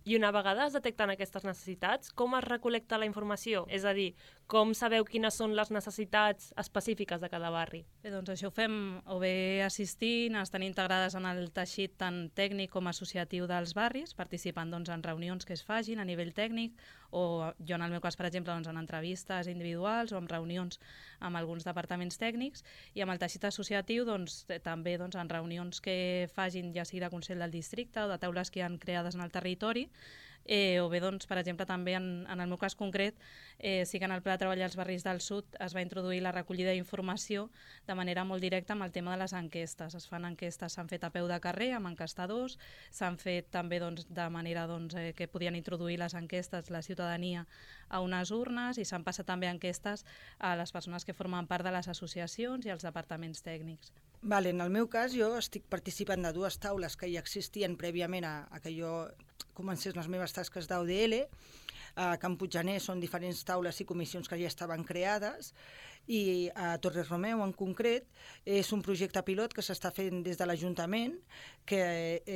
I una vegada es detecten aquestes necessitats, com es recol·lecta la informació? És a dir, com sabeu quines són les necessitats específiques de cada barri? Bé, doncs això ho fem o bé assistint, estan integrades en el teixit tant tècnic com associatiu dels barris, participant doncs, en reunions que es facin a nivell tècnic, o jo en el meu cas, per exemple, doncs, en entrevistes individuals o en reunions amb alguns departaments tècnics, i amb el teixit associatiu doncs, també doncs, en reunions que facin ja sigui de Consell del Districte o de taules que hi han creades en el territori, o bé, doncs, per exemple, també en el meu cas concret, sí que en el Pla de Treball als Barris del Sud es va introduir la recollida d'informació de manera molt directa amb el tema de les enquestes. Es fan enquestes, s'han fet a peu de carrer amb enquestadors, s'han fet també doncs, de manera que podien introduir les enquestes la ciutadania a unes urnes, i s'han passat també enquestes a les persones que formen part de les associacions i als departaments tècnics. Vale, en el meu cas jo estic participant de dues taules que ja existien prèviament a que jo comencés les meves tasques d'AUDL. A Can Puiggener són diferents taules i comissions que ja estaven creades, i a Torres Romeu en concret és un projecte pilot que s'està fent des de l'Ajuntament, que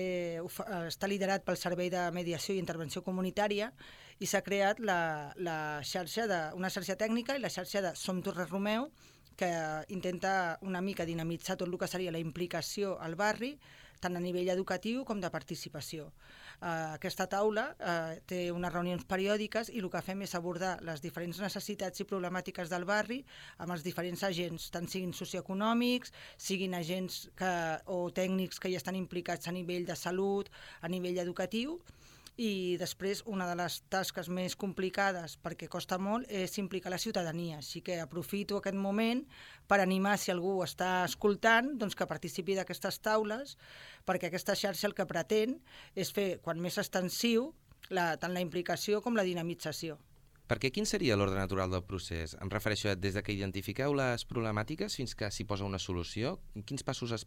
està liderat pel Servei de Mediació i Intervenció Comunitària, i s'ha creat una xarxa tècnica i la xarxa de Som Torres Romeu, que intenta una mica dinamitzar tot el que seria la implicació al barri, tant a nivell educatiu com de participació. Aquesta taula té unes reunions periòdiques i el que fem és abordar les diferents necessitats i problemàtiques del barri amb els diferents agents, tant siguin socioeconòmics, siguin agents o tècnics que ja estan implicats a nivell de salut, a nivell educatiu. I després una de les tasques més complicades, perquè costa molt, és implicar la ciutadania. Així que aprofito aquest moment per animar, si algú està escoltant, doncs que participi d'aquestes taules, perquè aquesta xarxa el que pretén és fer quan més extensiu tant la implicació com la dinamització. Perquè quin seria l'ordre natural del procés? Em refereixo a des que identifiqueu les problemàtiques fins que s'hi posa una solució. Quins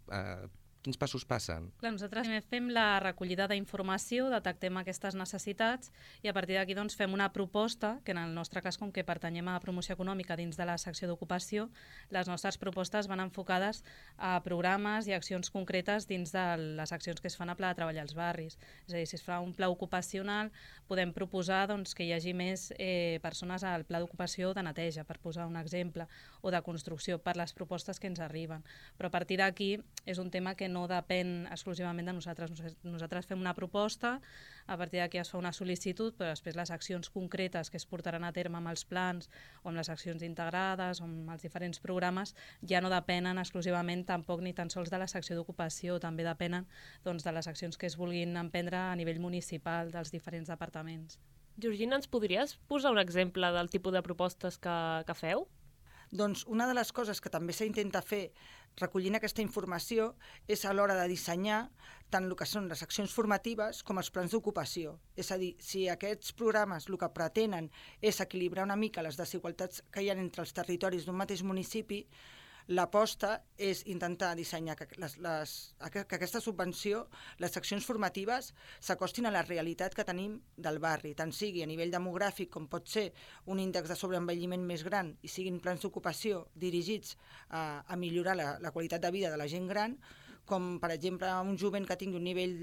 passos passen? Clar, nosaltres primer fem la recollida d'informació, detectem aquestes necessitats i a partir d'aquí doncs, fem una proposta, que en el nostre cas, com que pertanyem a promoció econòmica dins de la secció d'ocupació, les nostres propostes van enfocades a programes i accions concretes dins de les accions que es fan a Pla de Treball als Barris. És a dir, si es fa un pla ocupacional, podem proposar doncs, que hi hagi més persones al pla d'ocupació de neteja, per posar un exemple, o de construcció, per les propostes que ens arriben. Però a partir d'aquí és un tema que no depèn exclusivament de nosaltres. Nosaltres fem una proposta, a partir d'aquí es fa una sol·licitud, però després les accions concretes que es portaran a terme amb els plans o amb les accions integrades o amb els diferents programes ja no depenen exclusivament tampoc ni tan sols de la secció d'ocupació, també depenen doncs, de les accions que es vulguin emprendre a nivell municipal dels diferents departaments. Georgina, ens podries posar un exemple del tipus de propostes que feu? Doncs una de les coses que també s'intenta fer recollint aquesta informació és a l'hora de dissenyar tant el que són les accions formatives com els plans d'ocupació. És a dir, si aquests programes el que pretenen és equilibrar una mica les desigualtats que hi ha entre els territoris d'un mateix municipi, l'aposta és intentar dissenyar que aquesta subvenció, les accions formatives, s'acostin a la realitat que tenim del barri, tant sigui a nivell demogràfic com pot ser un índex de sobreenvelliment més gran i siguin plans d'ocupació dirigits a millorar la qualitat de vida de la gent gran, com per exemple un jovent que tingui un nivell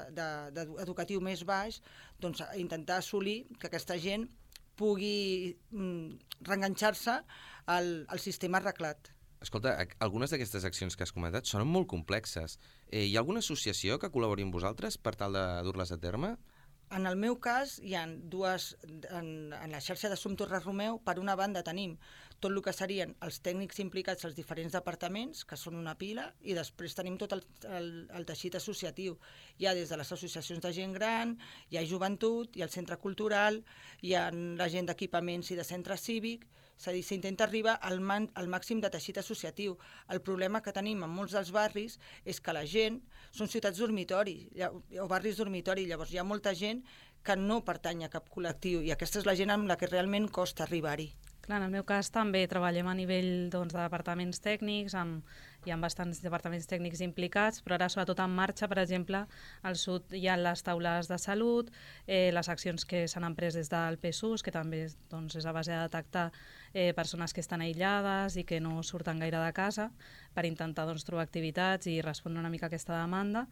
educatiu més baix, doncs intentar assolir que aquesta gent pugui reenganxar-se al sistema arreglat. Escolta, algunes d'aquestes accions que has comentat són molt complexes. Hi ha alguna associació que col·labori amb vosaltres per tal de dur-les a terme? En el meu cas, hi ha dues, en la xarxa de Som Torres Romeu, per una banda tenim tot el que serien els tècnics implicats als diferents departaments, que són una pila, i després tenim tot el teixit associatiu. Hi ha des de les associacions de gent gran, hi ha joventut, hi ha el centre cultural, hi ha la gent d'equipaments i de centre cívic, és a dir, s'intenta arribar al màxim de teixit associatiu. El problema que tenim en molts dels barris és que la gent són ciutats dormitori o barris dormitori, llavors hi ha molta gent que no pertany a cap col·lectiu i aquesta és la gent amb la que realment costa arribar-hi. Clar, en el meu cas també treballem a nivell doncs, de departaments tècnics, hi ha bastants departaments tècnics implicats, però ara sobretot en marxa, per exemple, al sud hi ha les taules de salut, les accions que s'han emprès des del PSUS, que també doncs, és a base de detectar persones que estan aïllades i que no surten gaire de casa per intentar doncs, trobar activitats i respondre una mica a aquesta demanda.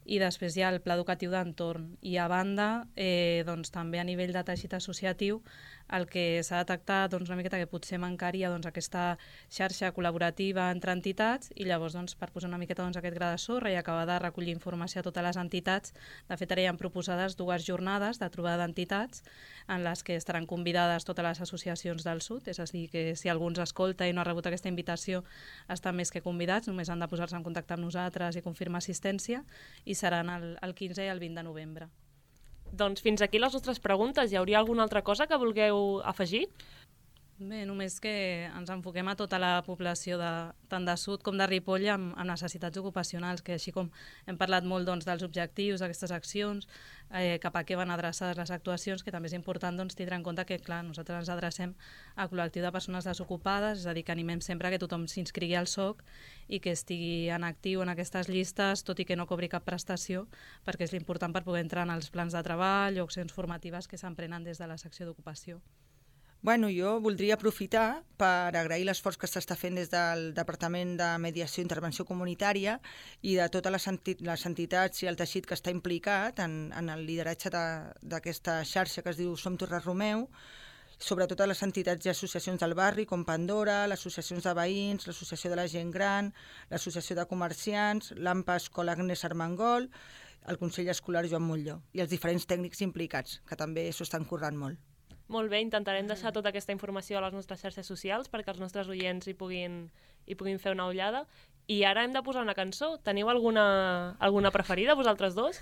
i després hi ha el pla educatiu d'entorn. I a banda, doncs, també a nivell de teixit associatiu, el que s'ha detectat una miqueta que potser mancaria aquesta xarxa col·laborativa entre entitats i llavors per posar una miqueta aquest gra de sorra i acabar de recollir informació a totes les entitats. De fet, ara hi ha proposades 2 jornades de trobada d'entitats en les que estaran convidades totes les associacions del Sud, és a dir, que si algú ens escolta i no ha rebut aquesta invitació estan més que convidats, només han de posar-se en contacte amb nosaltres i confirmar assistència i seran el 15 i el 20 de novembre. Doncs fins aquí les nostres preguntes. Hi hauria alguna altra cosa que vulgueu afegir? Bé, només que ens enfoquem a tota la població tant de Sud com de Ripoll amb necessitats ocupacionals, que així com hem parlat molt dels objectius d'aquestes accions, cap a què van adreçades les actuacions, que també és important tindre en compte que, clar, nosaltres ens adrecem al col·lectiu de persones desocupades, és a dir, que animem sempre que tothom s'inscrigui al SOC i que estigui en actiu en aquestes llistes, tot i que no cobri cap prestació, perquè és l'important per poder entrar en els plans de treball o accions formatives que s'emprenen des de la secció d'ocupació. Bueno, jo voldria aprofitar per agrair l'esforç que s'està fent des del Departament de Mediació i Intervenció Comunitària i de totes les entitats i el teixit que està implicat en el lideratge d'aquesta xarxa que es diu Som Torre Romeu, sobretot a les entitats i associacions del barri com Pandora, les associacions de veïns, l'Associació de la Gent Gran, l'Associació de Comerciants, l'AMPA Escola Agnès Armengol, el Consell Escolar Joan Montllor i els diferents tècnics implicats, que també s'ho estan currant molt. Molt bé, intentarem deixar tota aquesta informació a les nostres xarxes socials perquè els nostres oients hi puguin fer una ullada. I ara hem de posar una cançó. Teniu alguna preferida, vosaltres dos?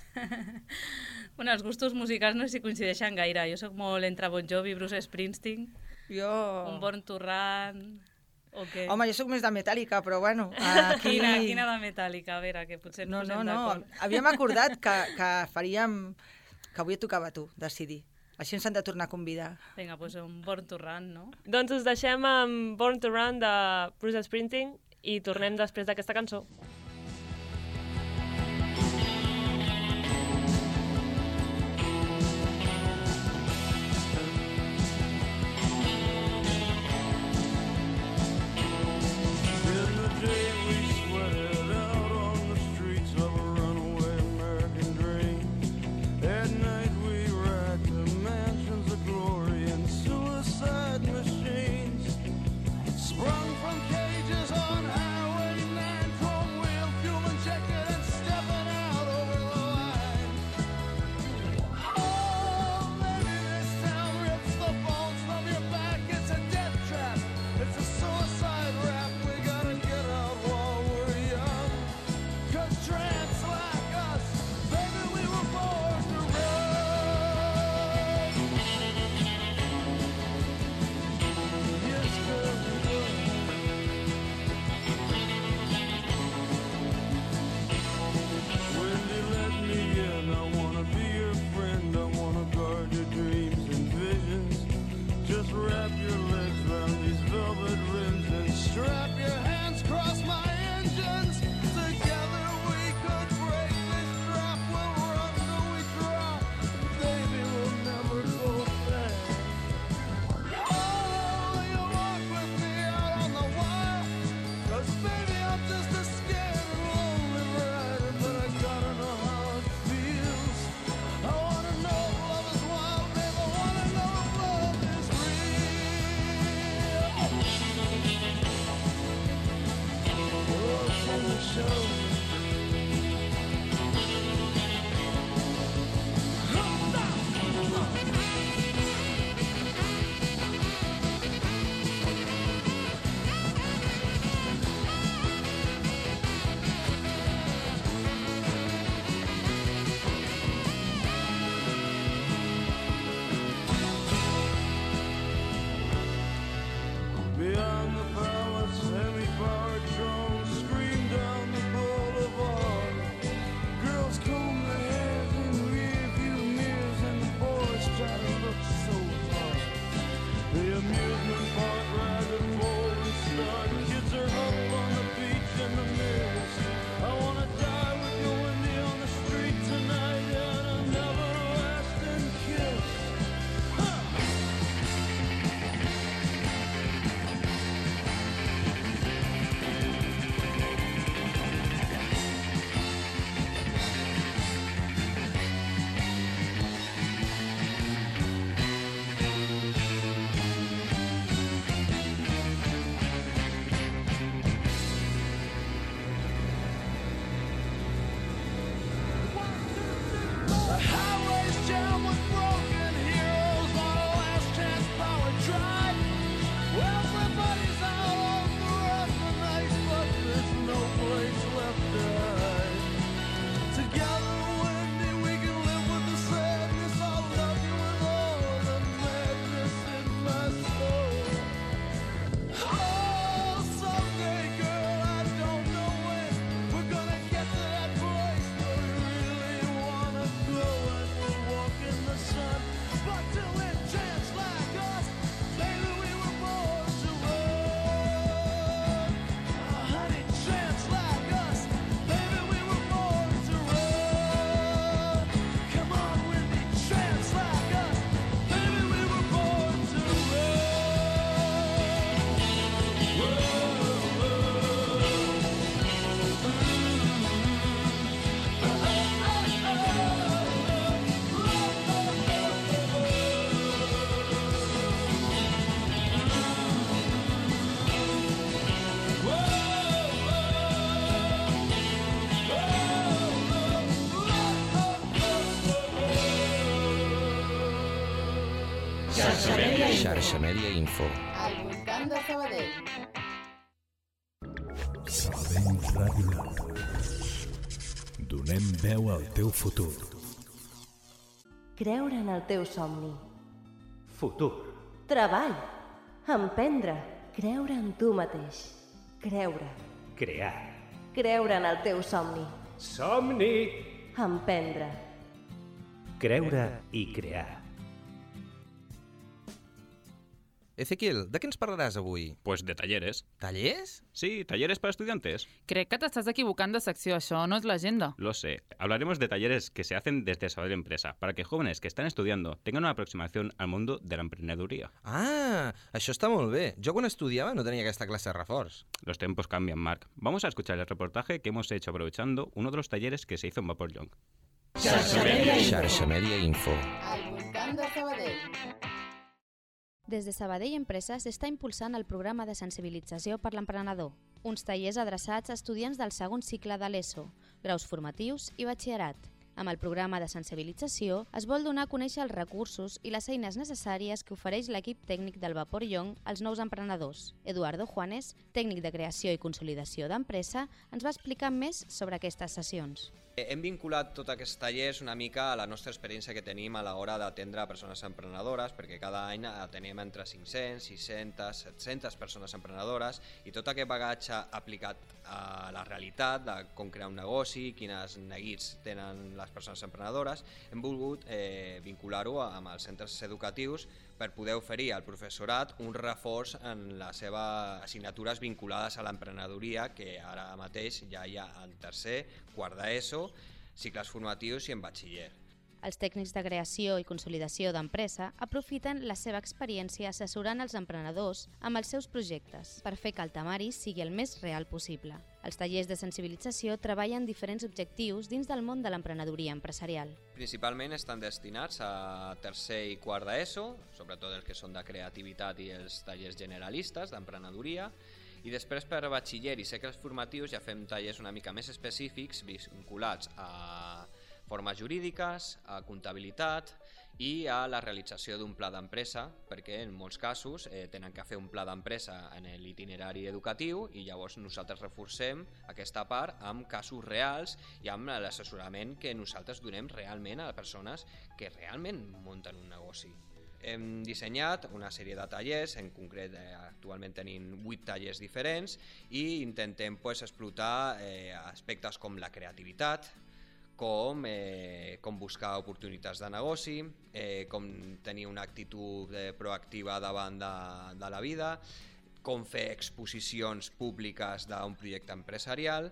Bueno, els gustos musicals no s'hi coincideixen gaire. Jo sóc molt entre Bon Jovi i Bruce Springsteen. Un Born to Run... Okay. Home, jo sóc més de Metallica, però bueno... Aquí... Quina de Metallica? A veure, que potser ens posem d'acord. No. Havíem acordat que faríem... que avui et tocava a tu decidir. Així ens han de tornar a convidar. Vinga, doncs un Born to Run, no? Doncs us deixem amb Born to Run de Bruce Springsteen i tornem després d'aquesta cançó. Sprung from cages on Highway 9 from Xarxa Mèdia Info. Al voltant de Sabadell. Sabadell Ràdio Lab. Donem veu al teu futur. Creure en el teu somni. Futur. Treball. Emprendre. Creure en tu mateix. Creure. Crear. Creure en el teu somni. Somni. Emprendre. Creure i crear. Ezequiel, de què ens parlaràs avui? Pues de talleres. ¿Tallers? Sí, talleres para estudiantes. Crec que t'estàs equivocant de secció, això no és l'agenda. Lo sé. Hablaremos de talleres que se hacen desde Sabadell Empresa, para que jóvenes que están estudiando tengan una aproximación al mundo de la emprendeduría. Ah, això està molt bé. Jo quan estudiava no tenia aquesta clase de reforç. Los tiempos cambian, Marc. Vamos a escuchar el reportaje que hemos hecho aprovechando uno de los talleres que se hizo en Vapor Young. Xarxa Mèdia Info. Al voltant de Sabadell. Des de Sabadell Empresa s'està impulsant el programa de sensibilització per l'emprenedor, uns tallers adreçats a estudiants del segon cicle de l'ESO, graus formatius i batxillerat. Amb el programa de sensibilització es vol donar a conèixer els recursos i les eines necessàries que ofereix l'equip tècnic del Vapor Young als nous emprenedors. Eduardo Juanes, tècnic de creació i consolidació d'empresa, ens va explicar més sobre aquestes sessions. Hem vinculat tots aquests tallers una mica a la nostra experiència que tenim a l'hora d'atendre persones emprenedores, perquè cada any atenem entre 500, 600, 700 persones emprenedores i tot aquest bagatge aplicat a la realitat de com crear un negoci, quines neguits tenen les persones emprenedores, hem volgut vincular-ho amb els centres educatius per poder oferir al professorat un reforç en les seves assignatures vinculades a l'emprenedoria, que ara mateix ja hi ha en tercer, quart d'ESO, cicles formatius i en batxiller. Els tècnics de creació i consolidació d'empresa aprofiten la seva experiència assessorant els emprenedors amb els seus projectes per fer que el temari sigui el més real possible. Els tallers de sensibilització treballen diferents objectius dins del món de l'emprenedoria empresarial. Principalment estan destinats a tercer i quart d'ESO, sobretot els que són de creativitat i els tallers generalistes d'emprenedoria, i després per batxiller i cicles formatius ja fem tallers una mica més específics vinculats a formes jurídiques, a comptabilitat i a la realització d'un pla d'empresa, perquè en molts casos tenen que fer un pla d'empresa en l'itinerari educatiu i llavors nosaltres reforcem aquesta part amb casos reals i amb l'assessorament que nosaltres donem realment a persones que realment munten un negoci. Hem dissenyat una sèrie de tallers, en concret actualment tenim 8 tallers diferents i intentem explotar aspectes com la creativitat, com buscar oportunitats de negoci, com tenir una actitud proactiva davant de la vida, com fer exposicions públiques d'un projecte empresarial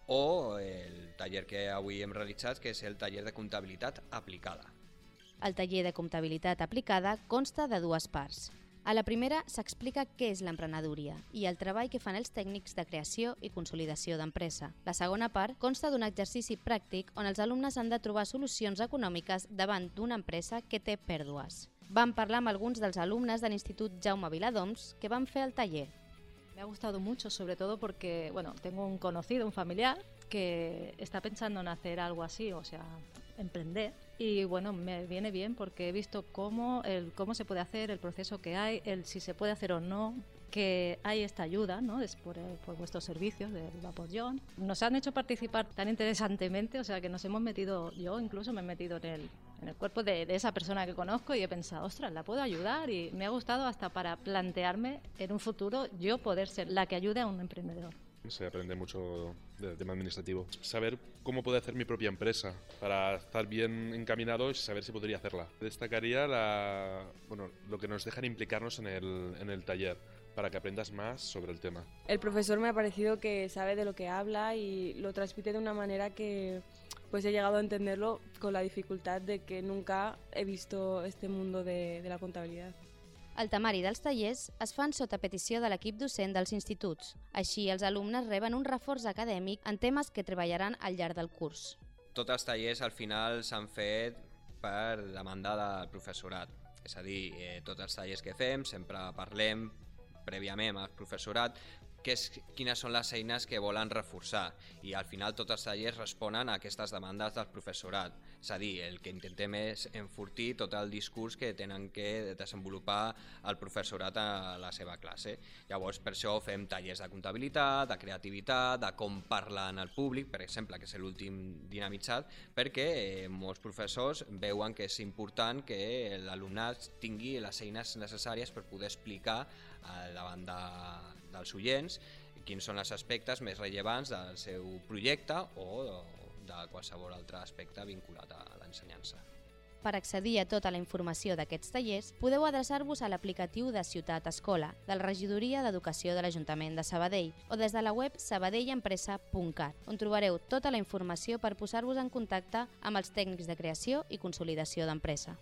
o el taller que avui hem realitzat, que és el taller de comptabilitat aplicada. El taller de comptabilitat aplicada consta de dues parts. A la primera s'explica què és l'emprenedoria i el treball que fan els tècnics de creació i consolidació d'empresa. La segona part consta d'un exercici pràctic on els alumnes han de trobar solucions econòmiques davant d'una empresa que té pèrdues. Vam parlar amb alguns dels alumnes de l'Institut Jaume Viladoms que van fer el taller. Me ha gustado mucho, sobre todo porque, tengo un conocido, un familiar, que está pensando en hacer algo así, o sea, emprender. Y me viene bien porque he visto cómo se puede hacer, el proceso que hay, si se puede hacer o no, que hay esta ayuda, ¿no? Es por vuestros servicios del Vapor Young. Nos han hecho participar tan interesantemente, o sea, que nos hemos metido, yo incluso me he metido en el cuerpo de esa persona que conozco y he pensado, ostras, la puedo ayudar, y me ha gustado hasta para plantearme en un futuro yo poder ser la que ayude a un emprendedor. Se aprende mucho del tema administrativo. Saber cómo puedo hacer mi propia empresa para estar bien encaminado y saber si podría hacerla. Destacaría lo que nos dejan implicarnos en el taller para que aprendas más sobre el tema. El profesor me ha parecido que sabe de lo que habla y lo transmite de una manera que he llegado a entenderlo con la dificultad de que nunca he visto este mundo de la contabilidad. El temari dels tallers es fan sota petició de l'equip docent dels instituts. Així, els alumnes reben un reforç acadèmic en temes que treballaran al llarg del curs. Tots els tallers al final s'han fet per demanda del professorat. És a dir, tots els tallers que fem sempre parlem prèviament amb el professorat quines són les eines que volen reforçar, i al final tots els tallers responen a aquestes demandes del professorat. És a dir, el que intentem és enfortir tot el discurs que tenen que desenvolupar el professorat a la seva classe. Llavors, per això fem tallers de comptabilitat, de creativitat, de com parlen al públic, per exemple, que és l'últim dinamitzat, perquè molts professors veuen que és important que l'alumnat tingui les eines necessàries per poder explicar davant dels oients quins són els aspectes més rellevants del seu projecte o de qualsevol altre aspecte vinculat a l'ensenyança. Per accedir a tota la informació d'aquests tallers, podeu adreçar-vos a l'aplicatiu de Ciutat Escola, de la Regidoria d'Educació de l'Ajuntament de Sabadell, o des de la web sabadellempresa.cat, on trobareu tota la informació per posar-vos en contacte amb els tècnics de creació i consolidació d'empresa.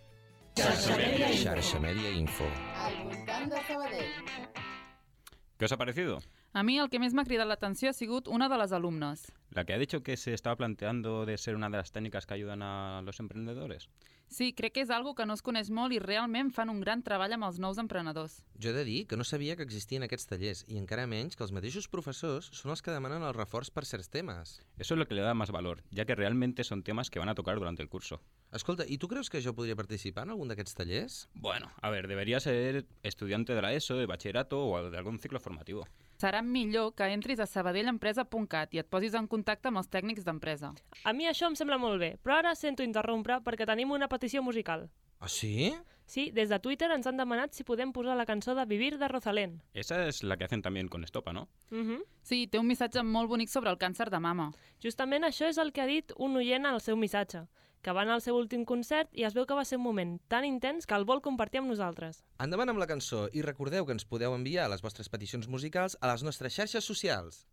Xarxa Media Info. Al volcán de Sabadell. ¿Qué os ha parecido? A mí el que més m'ha cridat l'atenció ha sigut una de les alumnes. ¿La que ha dicho que se estaba planteando de ser una de las técnicas que ayudan a los emprendedores? Sí, crec que és algo que no es coneix molt i realment fan un gran treball amb els nous emprenedors. Jo he de dir que no sabia que existien aquests tallers i encara menys que els mateixos professors són els que demanen el reforç per certs temes. Eso es lo que le da más valor, ya que realmente son temas que van a tocar durante el curso. Escolta, i tu creus que jo podria participar en algun d'aquests tallers? Bueno, a ver, debería ser estudiante de la ESO, de bachillerato o de algún ciclo formativo. Serà millor que entris a sabadellempresa.cat i et posis en contacte amb els tècnics d'empresa. A mi això em sembla molt bé, però ara sento interrompre perquè tenim una petició musical. Ah, sí? Sí, des de Twitter ens han demanat si podem posar la cançó de Vivir de Rosalén. Esa es la que hacen también con Estopa, ¿no? Sí, té un missatge molt bonic sobre el càncer de mama. Justament això és el que ha dit un oient al seu missatge, que va anar al seu últim concert i es veu que va ser un moment tan intens que el vol compartir amb nosaltres. Endavant amb la cançó i recordeu que ens podeu enviar les vostres peticions musicals a les nostres xarxes socials.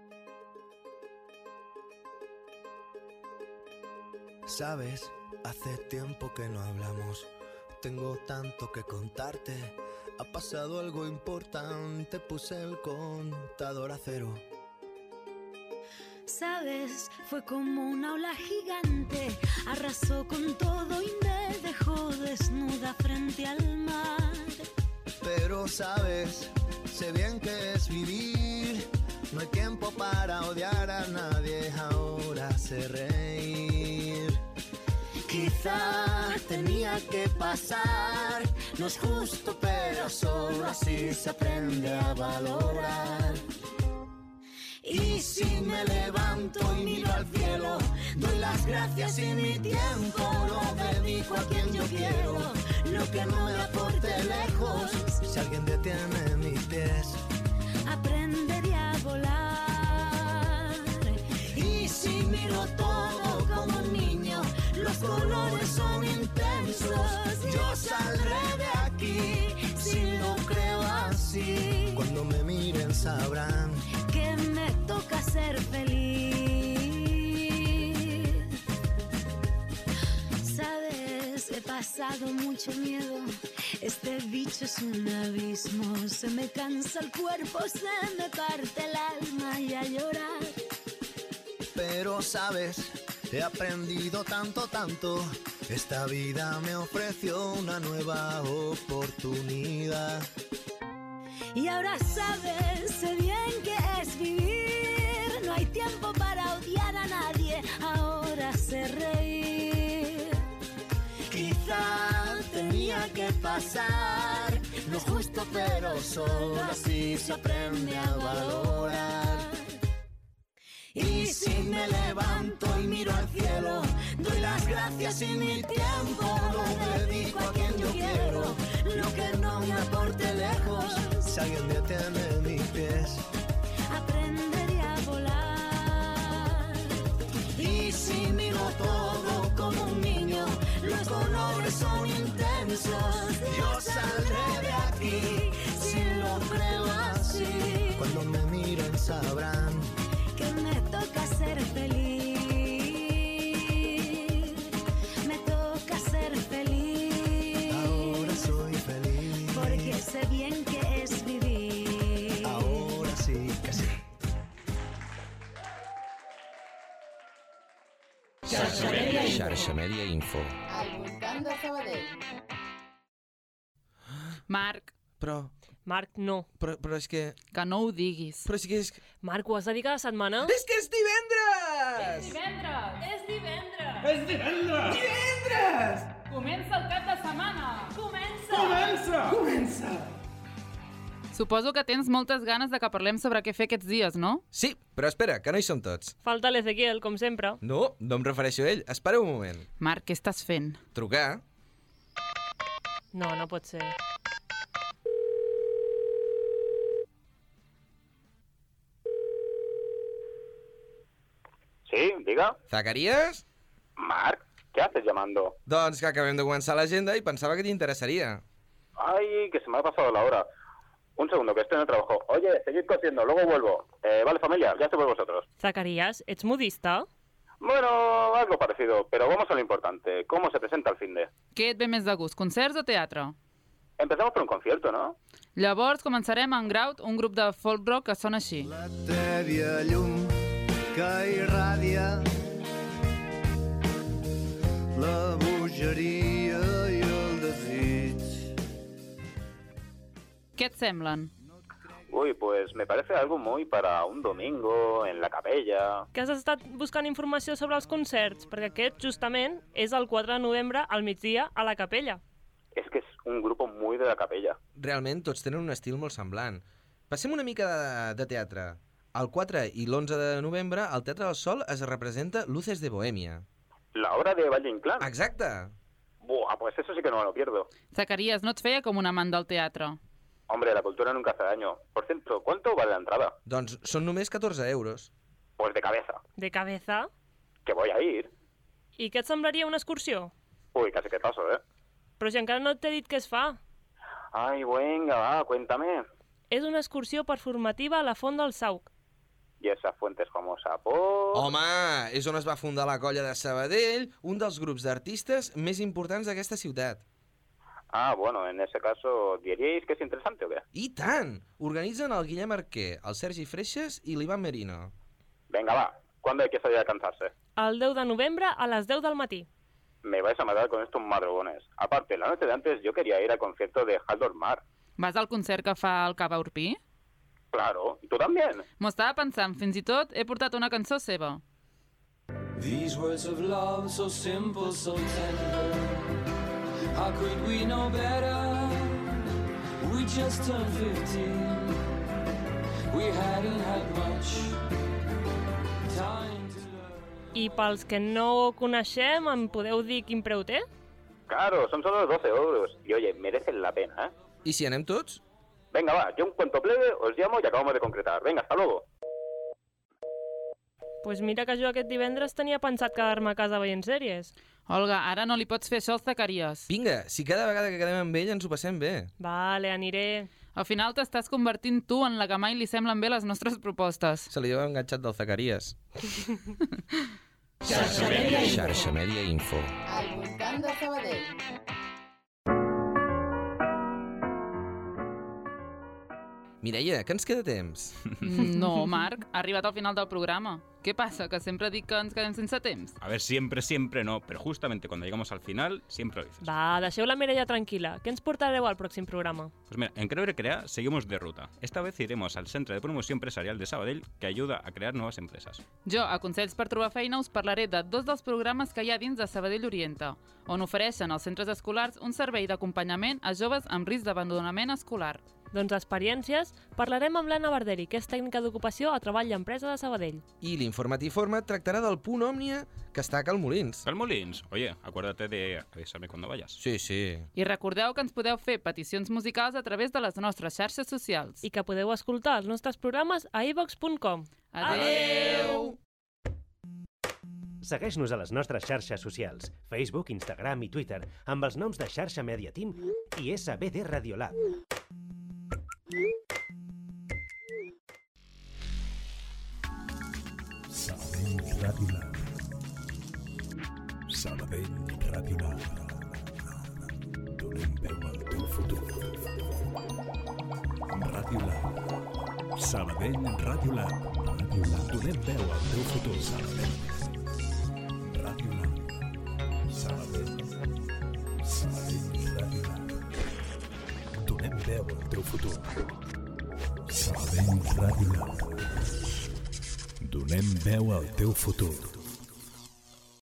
Sabes, hace tiempo que no hablamos. Tengo tanto que contarte. Ha pasado algo importante. Puse el contador a cero. Sabes, fue como una ola gigante. Arrasó con todo y me dejó desnuda frente al mar. Pero sabes, sé bien que es vivir. No hay tiempo para odiar a nadie. Ahora sé reír. Quizá tenía que pasar. No es justo, pero solo así se aprende a valorar. Y si me levanto y miro al cielo, doy las gracias y mi tiempo lo dedico a quien yo quiero. Lo que no me aporte lejos, si alguien detiene mis pies, aprenderé a volar. Y si miro todo como un niño, los colores son intensos. Yo saldré de aquí si lo creo así. Cuando me miren sabrán que me toca ser feliz. Sabes, he pasado mucho miedo. Este bicho es un abismo. Se me cansa el cuerpo, se me parte el alma y a llorar. Pero sabes, he aprendido tanto, tanto. Esta vida me ofreció una nueva oportunidad. Y ahora sabes, sé bien que es vivir. No hay tiempo para odiar a nadie. Ahora sé reír. Quizá tenía que pasar. No es justo, pero solo así se aprende a valorar. Y si me levanto y miro al cielo, doy las gracias y mi tiempo lo dedico a quien yo quiero. Lo que no me aporte lejos, si alguien detiene mis pies, aprenderé a volar. Y si miro todo como un niño, los colores son intensos. Yo saldré de aquí si lo creo así. Cuando me miren sabrán que me toca ser feliz. Me toca ser feliz. Ahora soy feliz. Porque sé bien que es vivir. Ahora sí que sí. Xarxa Media Info. Al volcán de Sabadell. Marc. Però Marc, no. Però és que... Que no ho diguis. Però és que és... Marc, ho has de dir cada setmana? És que és divendres! És divendres! És divendres! És divendres! Divendres! Comença el cap de setmana! Comença! Suposo que tens moltes ganes de que parlem sobre què fer aquests dies, no? Sí, però espera, que no hi som tots. Falta l'Ezequiel, com sempre. No em refereixo a ell. Espera un moment. Marc, què estàs fent? Trucar? No, no pot ser. Sí, diga. ¿Zacarías? Marc, ¿qué haces llamando? Doncs que acabem de començar l'agenda i pensava que t'interessaria. Ay, que se me ha pasado la hora. Un segundo, que estoy en el trabajo. Oye, seguid cosiendo, luego vuelvo. Vale, familia, ya estoy por vosotros. Zacarías, ets modista? Bueno, algo parecido, pero vamos a lo importante. ¿Cómo se presenta el finde? Què et ve més de gust, concerts o teatre? Empezamos por un concierto, ¿no? Llavors començarem en Grout, un grup de folk rock que sona així. La tèbia llum que irradia la bogeria i el desig. Què et semblen? Uy, pues me parece algo muy para un domingo en la capella. Que has estat buscant informació sobre els concerts? Perquè aquest, justament, és el 4 de novembre al migdia a la capella. Es que es un grupo muy de la capella. Realment tots tenen un estil molt semblant. Passem una mica de teatre. El 4 i l'11 de novembre al Teatre del Sol es representa Luces de Bohemia. La obra de Valle Inclán. Exacte. Buah, pues eso sí que no me lo pierdo. Zacarías, no et feia com un amant del teatre? Hombre, la cultura nunca hace daño. Por cierto, ¿cuánto vale la entrada? Doncs són només 14 euros. Pues de cabeza. De cabeza? Que voy a ir. I què et semblaria una excursió? Uy, casi que paso, ¿eh? Però si encara no t'he dit què es fa. Ay, venga, va, cuéntame. És una excursió performativa a la Font del Sauc. I esa fuente es famosa por... Home, és on es va fundar la colla de Sabadell, un dels grups d'artistes més importants d'aquesta ciutat. Ah, bueno, en ese caso, ¿diríais que es interesante o qué? I tant! Organitzen el Guillem Arquer, el Sergi Freixas i l'Ivan Merino. Venga, va. ¿Cuándo hay que salir a cansarse? El 10 de novembre a les 10 del matí. Me vais a matar con estos madrugones. Aparte, la noche de antes yo quería ir al concierto de Haldor Mar. Vas al concert que fa el Cava Urpí? Claro, ¿y tú también? M'ho estava pensant, fins i tot he portat una cançó seva. These words of love, so simple, so tender. How could we know better? We just turned 15. We hadn't had much time to learn. I pels que no ho coneixem, em podeu dir quin preu té? Claro, son solo 12 euros. Y oye, merecen la pena, ¿eh? I si anem tots? Venga, va, yo en cuanto plebe os llamo y acabamos de concretar. Venga, hasta luego. Pues mira que jo aquest divendres tenia pensat quedar-me a casa veient sèries. Olga, ara no li pots fer això als Zacarías. Vinga, si cada vegada que quedem amb ell ens ho passem bé. Vale, aniré. Al final t'estàs convertint tu en la que mai li semblen bé les nostres propostes. Se li deu enganxat del Zacarías. Xarxa Mèdia Info. Xarxa Mèdia Info. Al voltant de Sabadell. Mireia, que ens queda temps? No, Marc, ha arribat al final del programa. ¿Qué pasa? ¿Que siempre dic que ens quedem sense temps? A ver, siempre no, pero justamente cuando llegamos al final, siempre lo dices. Va, deixeu la Mireia tranquil·la. Què ens portareu al pròxim programa? Pues mira, en Creure Crear seguimos de ruta. Esta vez iremos al Centre de Promoció Empresarial de Sabadell, que ayuda a crear nuevas empresas. Jo, a Consells per trobar feina, us parlaré de dos dels programes que hi ha dins de Sabadell Orienta, on ofereixen als centres escolars un servei d'acompanyament a joves amb risc d'abandonament escolar. Doncs d'experiències parlarem amb l'Anna Barderi, que és tècnica d'ocupació a Treball i Empresa de Sabadell. I l'Informatiforma tractarà del punt Òmnia que està a Cal Molins. Cal Molins? Oye, acuérdate de avisarme cuando vayas. Sí, sí. I recordeu que ens podeu fer peticions musicals a través de les nostres xarxes socials. I que podeu escoltar els nostres programes a iVox.com. Adeu! Segueix-nos a les nostres xarxes socials, Facebook, Instagram i Twitter, amb els noms de Xarxa Media Team i SBD Radiolab. Sabadell Radiolab. Sabadell Radiolab. Donem veu al teu futur. Radiolab. Sabadell Radiolab. Donem veu al teu futur. Sabadell. Radiolab. Sabadell. Sabadell Radiolab. Donem veu al teu futur. Sabadell Ràdio Lab. Donem veu al teu futur.